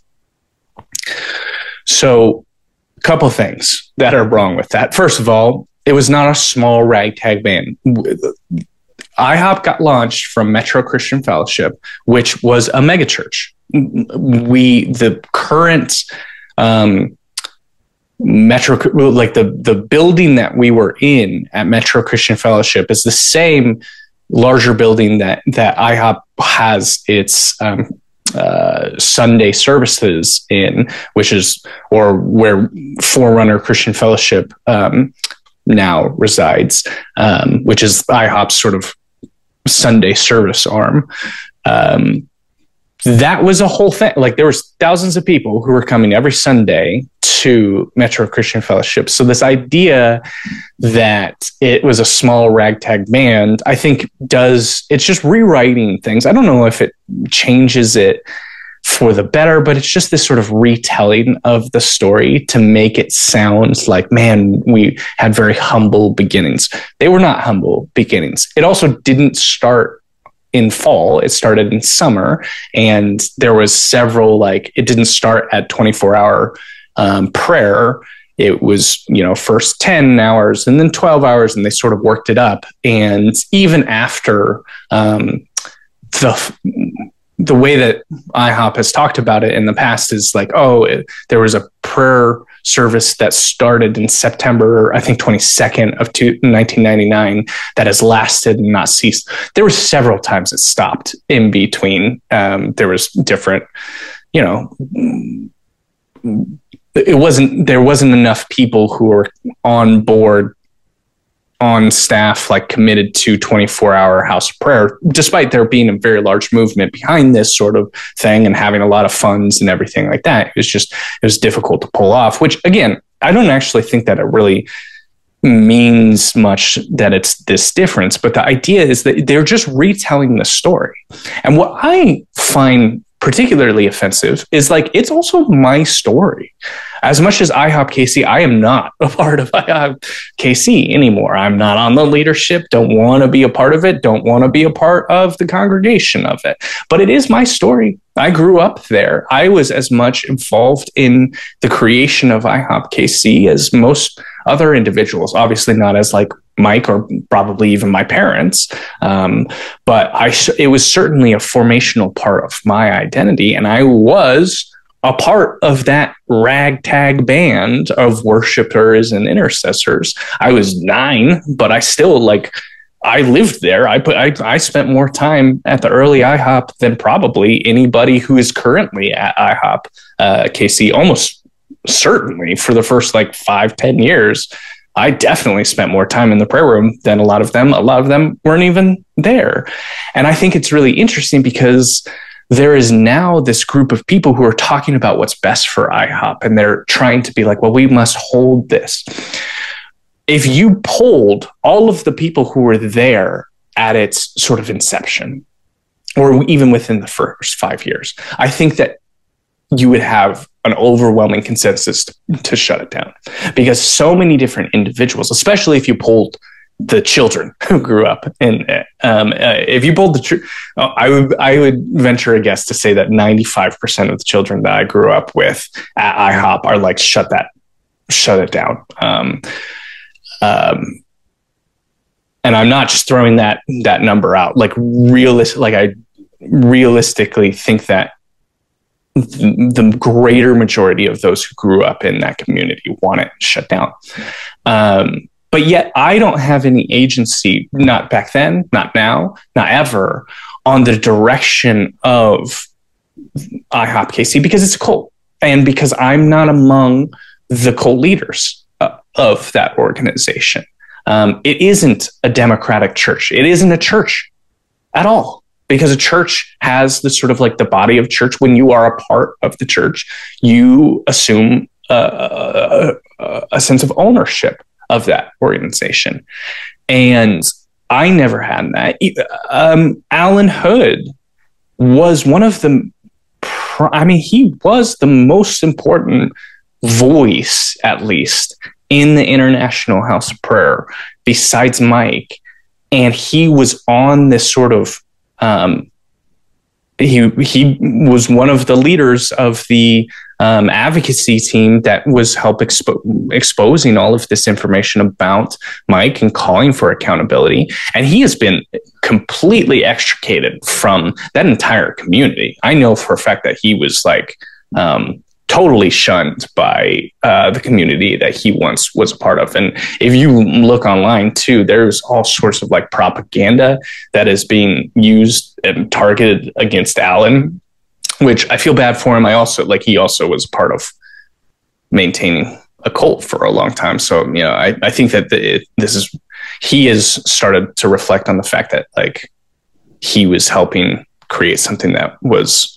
So, a couple things that are wrong with that. First of all, it was not a small ragtag band. IHOP got launched from Metro Christian Fellowship, which was a megachurch. The current Metro, like the building that we were in at Metro Christian Fellowship, is the same larger building that IHOP has its Sunday services in, which is, or where Forerunner Christian Fellowship now resides, which is IHOP's sort of Sunday service arm. That was a whole thing. Like, there was thousands of people who were coming every Sunday to Metro Christian Fellowship. So this idea that it was a small ragtag band, I think it's just rewriting things. I don't know if it changes it for the better, but it's just this sort of retelling of the story to make it sound like, man, we had very humble beginnings. They were not humble beginnings. It also didn't start in fall. It started in summer, and there was several, like, it didn't start at 24-hour prayer. It was, first 10 hours and then 12 hours, and they sort of worked it up. And even after the way that IHOP has talked about it in the past is like, there was a prayer service that started in September, I think 22nd of 1999, that has lasted and not ceased. There were several times it stopped in between. There was different, there wasn't enough people who were on board, on staff, like committed to 24-hour house of prayer, despite there being a very large movement behind this sort of thing and having a lot of funds and everything like that. It was difficult to pull off, which, again, I don't actually think that it really means much that it's this difference, but the idea is that they're just retelling the story. And what I find particularly offensive is like, it's also my story. As much as IHOP KC, I am not a part of IHOP KC anymore. I'm not on the leadership, don't want to be a part of it, don't want to be a part of the congregation of it. But it is my story. I grew up there. I was as much involved in the creation of IHOP KC as most other individuals, obviously not as like Mike or probably even my parents. But it was certainly a formational part of my identity. And I was a part of that ragtag band of worshipers and intercessors. I was 9, but I still I lived there. I spent more time at the early IHOP than probably anybody who is currently at IHOP KC. Almost certainly for the first 5-10 years, I definitely spent more time in the prayer room than a lot of them. A lot of them weren't even there. And I think it's really interesting because there is now this group of people who are talking about what's best for IHOP, and they're trying to be like, well, we must hold this. If you polled all of the people who were there at its sort of inception, or even within the first 5 years, I think that you would have an overwhelming consensus to shut it down, because so many different individuals, especially if you polled the children who grew up in it. If you polled I would venture a guess to say that 95% of the children that I grew up with at IHOP are like, shut it down. And I'm not just throwing that number out. I realistically think that the greater majority of those who grew up in that community want it shut down. But yet I don't have any agency, not back then, not now, not ever, on the direction of IHOP KC, because it's a cult, and because I'm not among the cult leaders of that organization. It isn't a democratic church. It isn't a church at all, because a church has the sort of the body of church. When you are a part of the church, you assume a sense of ownership of that organization. And I never had that. Alan Hood was one of the, he was the most important voice, at least, in the International House of Prayer, besides Mike. And he was on this sort of, he was one of the leaders of the advocacy team that was exposing all of this information about Mike and calling for accountability. And he has been completely extricated from that entire community. I know for a fact that he was totally shunned by the community that he once was a part of. And if you look online too, there's all sorts of propaganda that is being used and targeted against Alan, which I feel bad for him. I also he also was part of maintaining a cult for a long time. So, I think that he has started to reflect on the fact that he was helping create something that was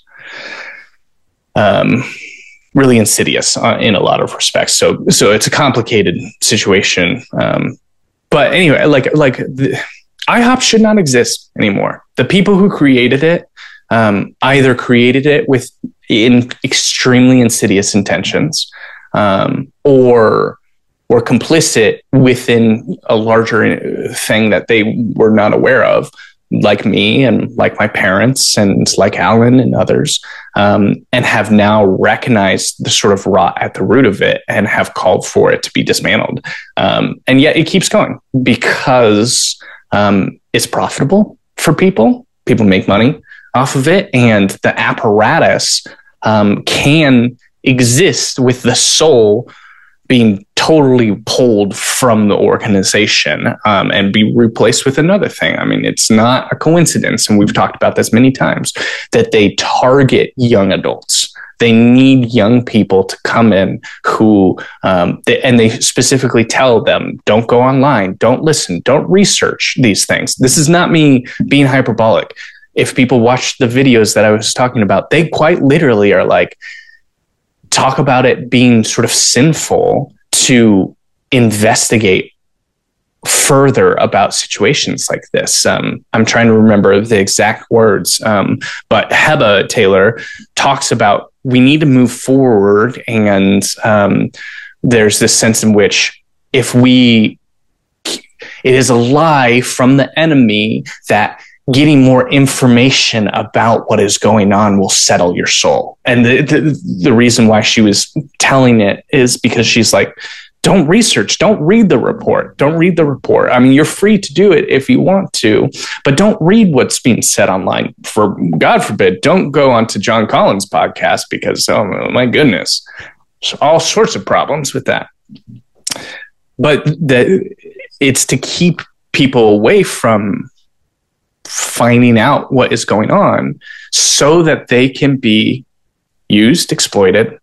really insidious in a lot of respects. So it's a complicated situation. But anyway, IHOP should not exist anymore. The people who created it either created it in extremely insidious intentions, or were complicit within a larger thing that they were not aware of, like me and like my parents and like Alan and others, and have now recognized the sort of rot at the root of it and have called for it to be dismantled. And yet it keeps going because it's profitable for people. People make money off of it, and the apparatus can exist with the soul being totally pulled from the organization and be replaced with another thing. It's not a coincidence, and we've talked about this many times, that they target young adults. They need young people to come in who, and they specifically tell them, don't go online, don't listen, don't research these things. This is not me being hyperbolic. If people watch the videos that I was talking about, they quite literally are talk about it being sort of sinful to investigate further about situations like this. I'm trying to remember the exact words, but Heba Taylor talks about we need to move forward, and there's this sense in which it is a lie from the enemy that getting more information about what is going on will settle your soul. And the reason why she was telling it is because she's like, don't research, don't read the report. I mean, you're free to do it if you want to, but don't read what's being said online. For God forbid, don't go onto John Collins' podcast, because, oh my goodness, there's all sorts of problems with that. But it's to keep people away from finding out what is going on so that they can be used, exploited,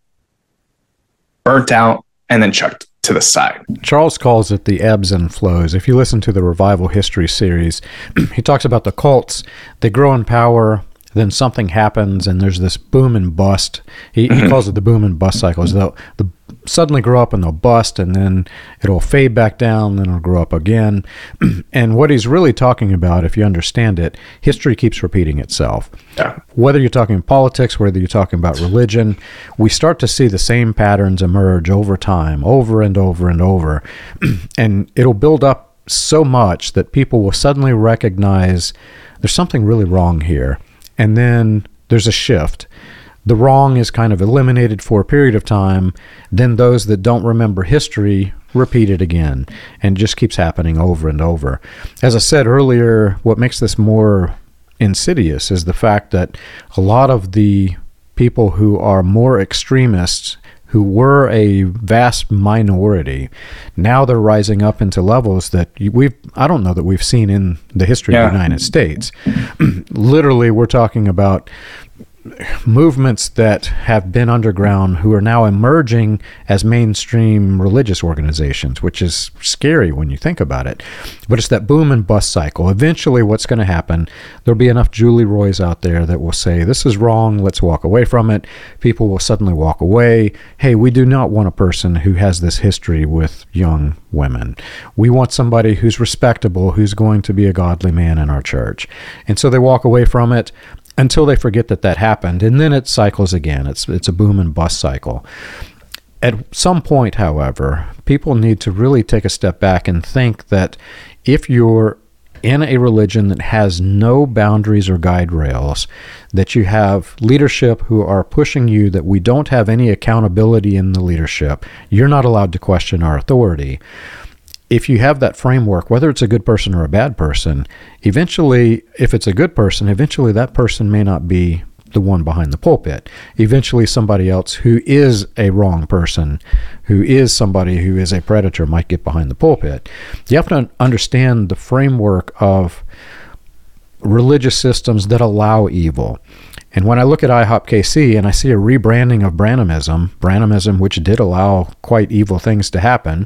burnt out, and then chucked to the side. Charles calls it the ebbs and flows. If you listen to the Revival History series, he talks about the cults. They grow in power, then something happens, and there's this boom and bust. He calls it the boom and bust cycles. They'll suddenly grow up and they'll bust, and then it'll fade back down, then it'll grow up again. And what he's really talking about, if you understand it, history keeps repeating itself. Yeah. Whether you're talking politics, whether you're talking about religion, we start to see the same patterns emerge over time, over and over and over. And it'll build up so much that people will suddenly recognize there's something really wrong here. And then there's a shift. The wrong is kind of eliminated for a period of time. Then those that don't remember history repeat it again, and it just keeps happening over and over. As I said earlier, what makes this more insidious is the fact that a lot of the people who are more extremists, who were a vast minority, now they're rising up into levels that I don't know that we've seen in the history of the United States. Literally, we're talking about movements that have been underground who are now emerging as mainstream religious organizations, which is scary when you think about it. But it's that boom and bust cycle. Eventually, what's going to happen, there'll be enough Julie Roys out there that will say, this is wrong, let's walk away from it. People will suddenly walk away. Hey, we do not want a person who has this history with young women. We want somebody who's respectable, who's going to be a godly man in our church. And so they walk away from it until they forget that happened, and then it cycles again. It's a boom and bust cycle. At some point, however, people need to really take a step back and think that if you're in a religion that has no boundaries or guide rails, that you have leadership who are pushing you, that we don't have any accountability in the leadership, you're not allowed to question our authority. If you have that framework, whether it's a good person or a bad person, eventually, if it's a good person, eventually that person may not be the one behind the pulpit. Eventually somebody else who is a wrong person, who is somebody who is a predator, might get behind the pulpit. You have to understand the framework of religious systems that allow evil. And when I look at IHOP KC and I see a rebranding of Branhamism, which did allow quite evil things to happen,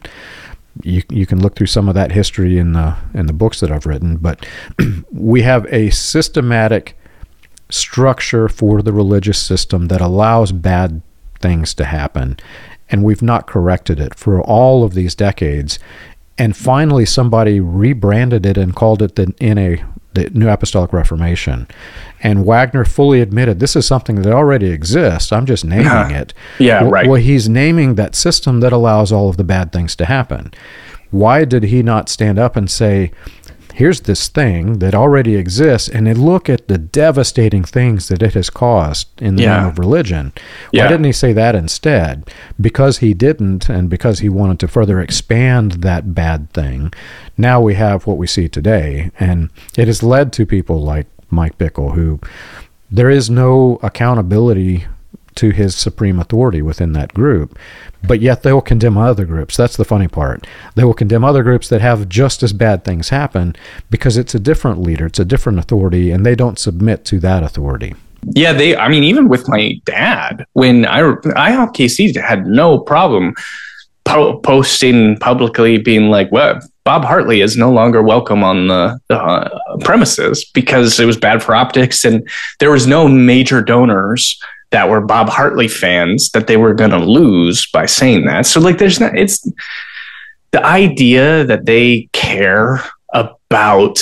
you can look through some of that history in the books that I've written, but we have a systematic structure for the religious system that allows bad things to happen, and we've not corrected it for all of these decades. And finally, somebody rebranded it and called it the New Apostolic Reformation. And Wagner fully admitted this is something that already exists. I'm just naming it. Yeah, right. Well, he's naming that system that allows all of the bad things to happen. Why did he not stand up and say, here's this thing that already exists, and then look at the devastating things that it has caused in the name of religion? Why didn't he say that instead? Because he didn't, and because he wanted to further expand that bad thing, now we have what we see today. And it has led to people like Mike Bickle, who there is no accountability to his supreme authority within that group, but yet they will condemn other groups. That's the funny part. They will condemn other groups that have just as bad things happen because it's a different leader, it's a different authority, and they don't submit to that authority. Yeah, even with my dad, when IHOP KC had no problem posting publicly being like, well, Bob Hartley is no longer welcome on the premises because it was bad for optics, and there was no major donors that were Bob Hartley fans that they were going to lose by saying that. So like, there's the idea that they care about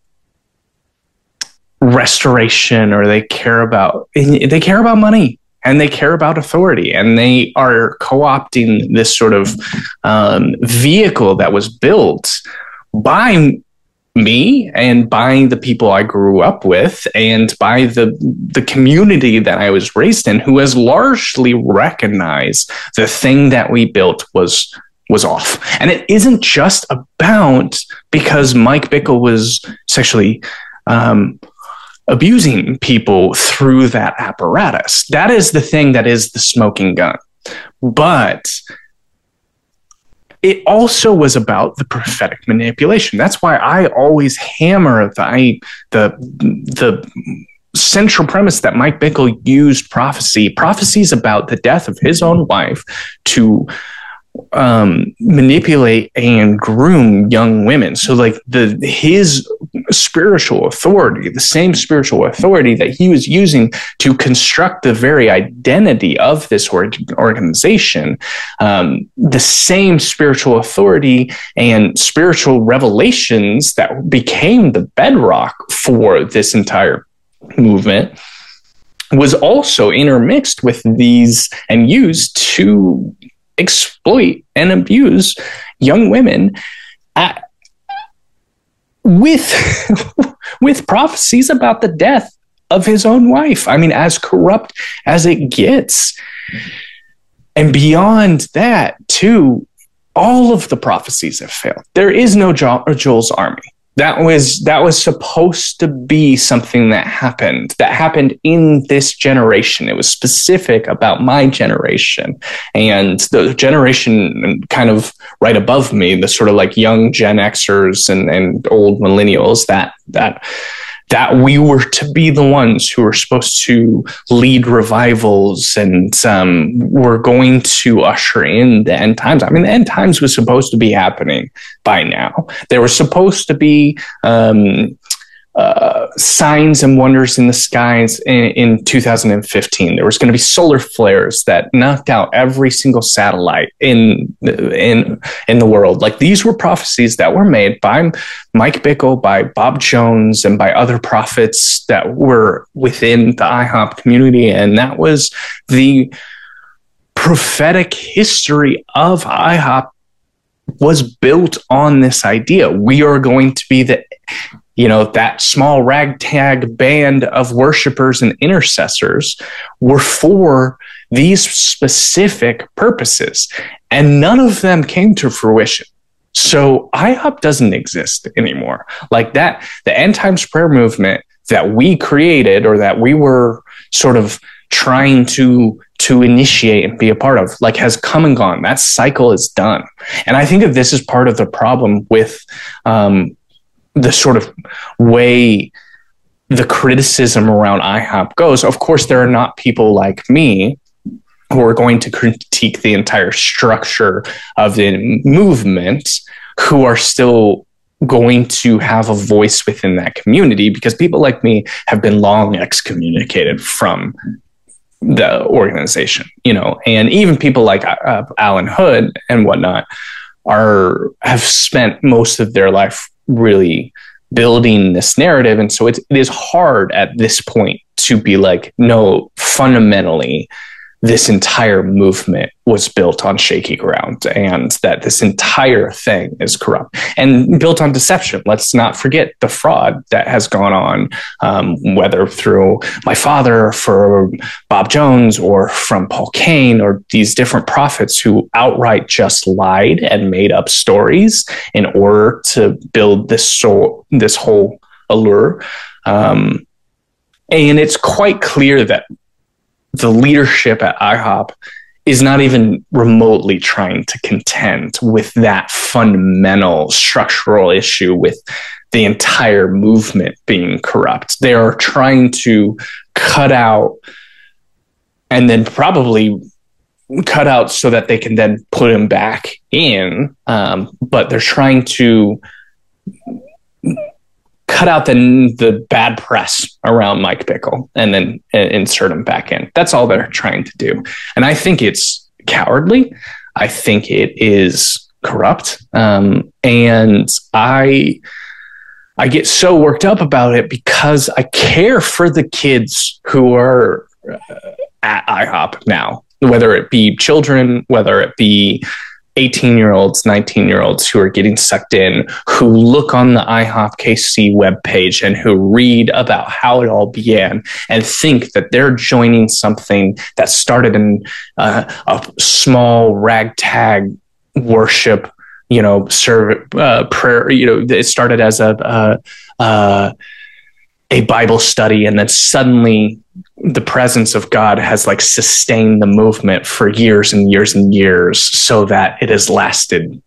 restoration, or they care about money, and they care about authority, and they are co-opting this sort of vehicle that was built by me and by the people I grew up with and by the community that I was raised in, who has largely recognized the thing that we built was off. And it isn't just about because Mike Bickle was sexually abusing people through that apparatus. That is the thing that is the smoking gun. But it also was about the prophetic manipulation. That's why I always hammer the central premise that Mike Bickle used prophecies about the death of his own wife to manipulate and groom young women. So like his spiritual authority, the same spiritual authority that he was using to construct the very identity of this organization, the same spiritual authority and spiritual revelations that became the bedrock for this entire movement was also intermixed with these and used to exploit and abuse young women with prophecies about the death of his own wife. I mean, as corrupt as it gets. And beyond that, too, all of the prophecies have failed. There is no Joel's army. That was supposed to be something that happened in this generation. It was specific about my generation, and the generation kind of right above me, the sort of like young Gen Xers and old millennials that we were to be the ones who were supposed to lead revivals and were going to usher in the end times. I mean, the end times was supposed to be happening by now. There were supposed to be signs and wonders in the skies in 2015. There was going to be solar flares that knocked out every single satellite in the world. Like, these were prophecies that were made by Mike Bickle, by Bob Jones, and by other prophets that were within the IHOP community. And that was the prophetic history of IHOP, was built on this idea. We are going to be that small ragtag band of worshipers and intercessors were for these specific purposes, and none of them came to fruition. So IHOP doesn't exist anymore. Like that, the end times prayer movement that we created, or that we were sort of trying to initiate and be a part of, like, has come and gone. That cycle is done. And I think that this is part of the problem with the sort of way the criticism around IHOP goes. Of course, there are not people like me who are going to critique the entire structure of the movement, who are still going to have a voice within that community, because people like me have been long excommunicated from the organization, and even people like Alan Hood and whatnot have spent most of their life really building this narrative. And so it is hard at this point to be like, no, fundamentally, this entire movement was built on shaky ground, and that this entire thing is corrupt and built on deception. Let's not forget the fraud that has gone on, whether through my father, for Bob Jones, or from Paul Cain, or these different prophets who outright just lied and made up stories in order to build this whole allure. And it's quite clear that the leadership at IHOP is not even remotely trying to contend with that fundamental structural issue with the entire movement being corrupt. They are trying to cut out, and then probably cut out so that they can then put him back in. But they're trying to cut out the bad press around Mike Bickle and then insert him back in. That's all they're trying to do. And I think it's cowardly. I think it is corrupt. And I get so worked up about it because I care for the kids who are at IHOP now, whether it be children, whether it be 18-year-olds, 19-year-olds who are getting sucked in, who look on the IHOP KC webpage and who read about how it all began and think that they're joining something that started in a small ragtag worship, prayer. It started as a Bible study, and then suddenly the presence of God has like sustained the movement for years and years and years, so that it has lasted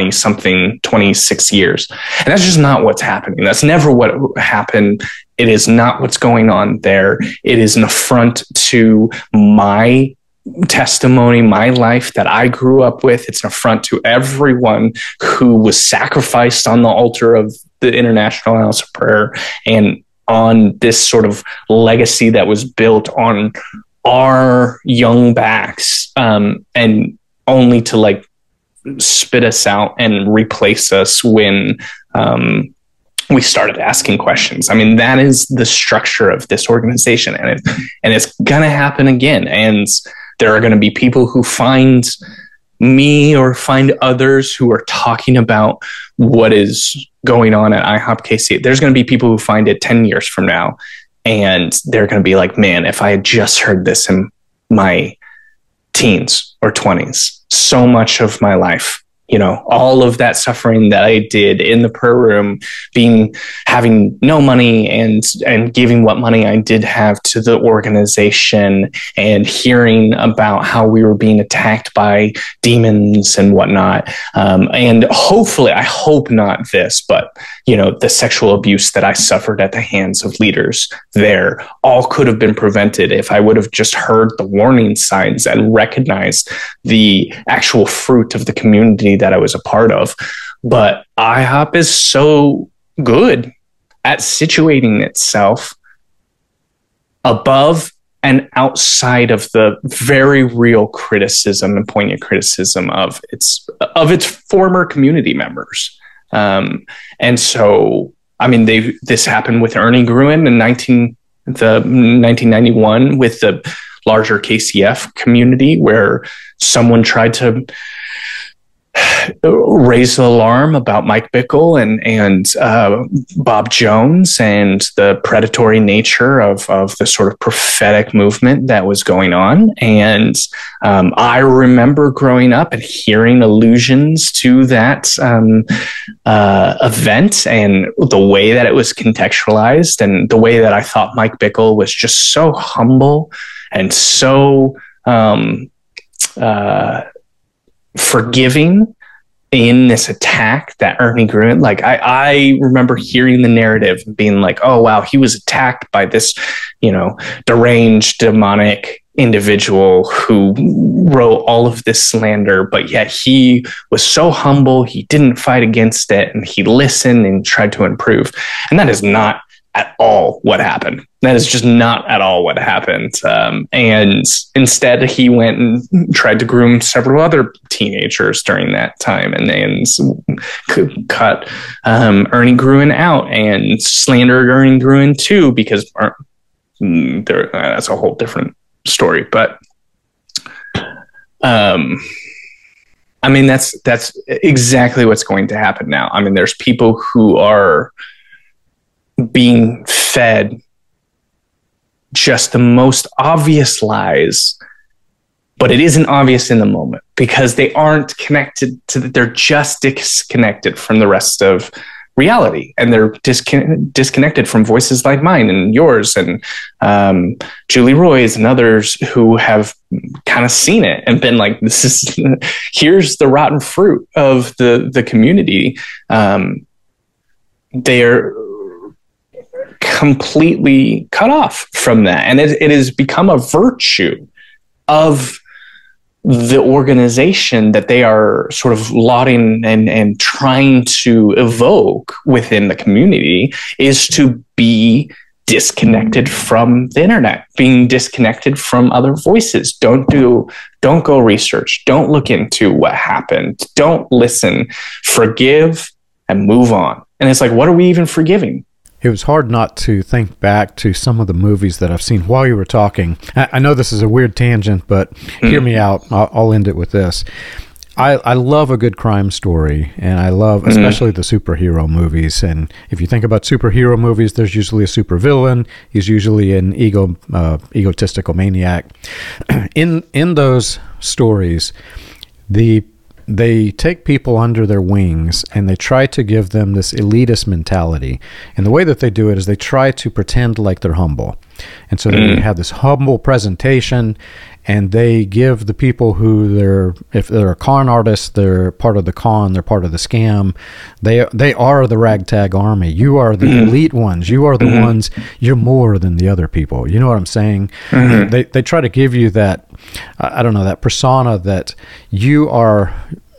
26 years. And that's just not what's happening. That's never what happened. It is not what's going on there. It is an affront to my testimony, my life that I grew up with. It's an affront to everyone who was sacrificed on the altar of the International House of Prayer, and on this sort of legacy that was built on our young backs, and only to like spit us out and replace us when we started asking questions. I mean, that is the structure of this organization, and it's gonna happen again. And there are going to be people who find me or find others who are talking about what is going on at IHOP KC. There's going to be people who find it 10 years from now, and they're going to be like, man, if I had just heard this in my teens or 20s, so much of my life, all of that suffering that I did in the prayer room, having no money and giving what money I did have to the organization, and hearing about how we were being attacked by demons and whatnot. And hopefully, I hope not this, but the sexual abuse that I suffered at the hands of leaders there all could have been prevented if I would have just heard the warning signs and recognized the actual fruit of the community that I was a part of. But IHOP is so good at situating itself above and outside of the very real criticism and poignant criticism of its former community members. And so, I mean, this happened with Ernie Gruen in 1991 with the larger KCF community, where someone tried to raise the alarm about Mike Bickle and Bob Jones and the predatory nature of the sort of prophetic movement that was going on. And I remember growing up and hearing allusions to that event, and the way that it was contextualized, and the way that I thought Mike Bickle was just so humble and so forgiving in this attack that Ernie Gruen, like I remember hearing the narrative and being like, oh wow, he was attacked by this, deranged, demonic individual who wrote all of this slander, but yet he was so humble, he didn't fight against it, and he listened and tried to improve. And that is not at all what happened. That is just not at all what happened. And instead, he went and tried to groom several other teenagers during that time, and cut Ernie Gruen out and slandered Ernie Gruen too, because that's a whole different story. But I mean, that's exactly what's going to happen now. I mean, there's people who are being fed just the most obvious lies, but it isn't obvious in the moment because they aren't connected they're just disconnected from the rest of reality, and they're disconnected from voices like mine and yours and Julie Roy's and others who have kind of seen it and been like, here's the rotten fruit of the community. They're completely cut off from that, and it has become a virtue of the organization that they are sort of lauding and trying to evoke within the community, is to be disconnected from the internet, being disconnected from other voices. Don't go research. Don't look into what happened. Don't listen. Forgive and move on. And it's like, what are we even forgiving? It was hard not to think back to some of the movies that I've seen while you were talking. I know this is a weird tangent, but hear me out. I'll end it with this. I love a good crime story, and I love especially the superhero movies. And if you think about superhero movies, there's usually a supervillain. He's usually an egotistical maniac. In those stories, they take people under their wings and they try to give them this elitist mentality. And the way that they do it is they try to pretend like they're humble. And so they have this humble presentation, and they give the people who if they're a con artist, they're part of the con, they're part of the scam. They are the ragtag army. You are the elite ones. You are the ones, you're more than the other people. You know what I'm saying? They try to give you that, I don't know, that persona that you are.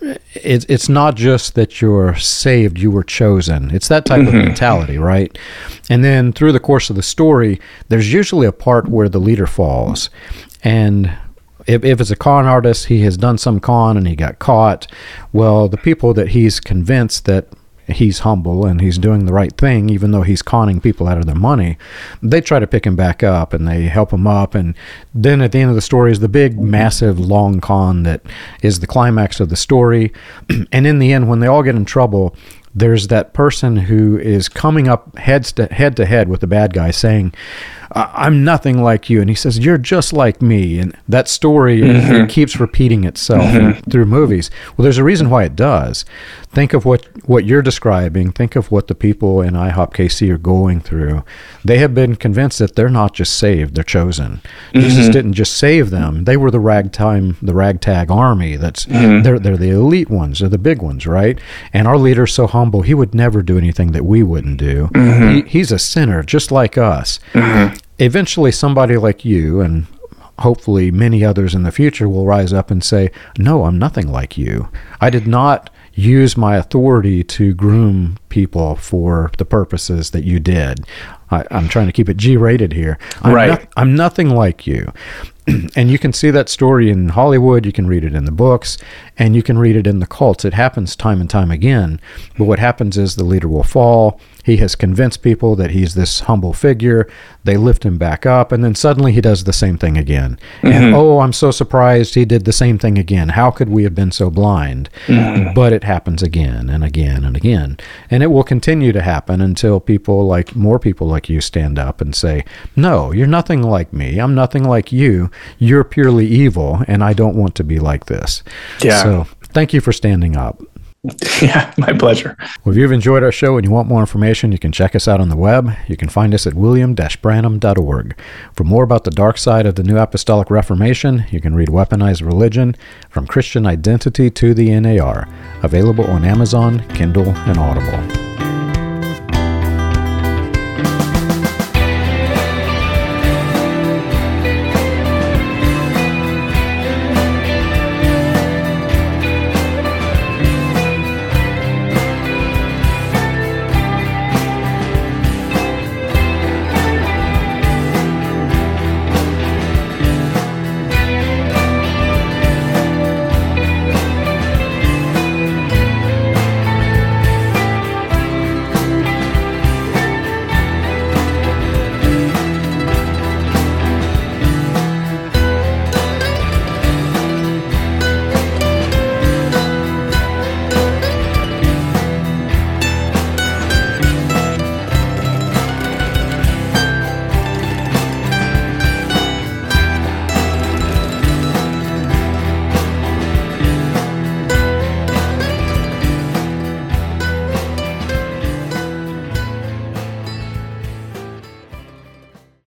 It's not just that you're saved, you were chosen. It's that type of mentality, right? And then through the course of the story, there's usually a part where the leader falls. And if it's a con artist, he has done some con and he got caught. Well, the people that he's convinced that he's humble and he's doing the right thing, even though he's conning people out of their money, they try to pick him back up and they help him up. And then at the end of the story is the big, massive, long con that is the climax of the story. And in the end, when they all get in trouble, there's that person who is coming up head to head with the bad guy saying, I'm nothing like you. And he says, you're just like me. And that story it keeps repeating itself through movies. Well, there's a reason why it does. Think of what you're describing. Think of what the people in IHOP KC are going through. They have been convinced that they're not just saved, they're chosen. Jesus didn't just save them. They were the ragtag army. They're the elite ones. They're the big ones, right? And our leader's so humble, he would never do anything that we wouldn't do. He's a sinner just like us. Eventually, somebody like you, and hopefully many others in the future, will rise up and say, no, I'm nothing like you. I did not use my authority to groom people for the purposes that you did. I'm trying to keep it G-rated here. I'm nothing like you. And you can see that story in Hollywood, you can read it in the books, and you can read it in the cults. It happens time and time again. But what happens is the leader will fall. He has convinced people that he's this humble figure. They lift him back up, and then suddenly he does the same thing again. And, oh, I'm so surprised he did the same thing again. How could we have been so blind? But it happens again and again and again. And it will continue to happen until more people like you stand up and say, no, you're nothing like me. I'm nothing like you. You're purely evil, and I don't want to be like this. Yeah. So thank you for standing up. Yeah, my pleasure. Well, if you've enjoyed our show and you want more information, you can check us out on the web. You can find us at william-branham.org. For more about the dark side of the New Apostolic Reformation, you can read Weaponized Religion, From Christian Identity to the NAR, available on Amazon, Kindle, and Audible.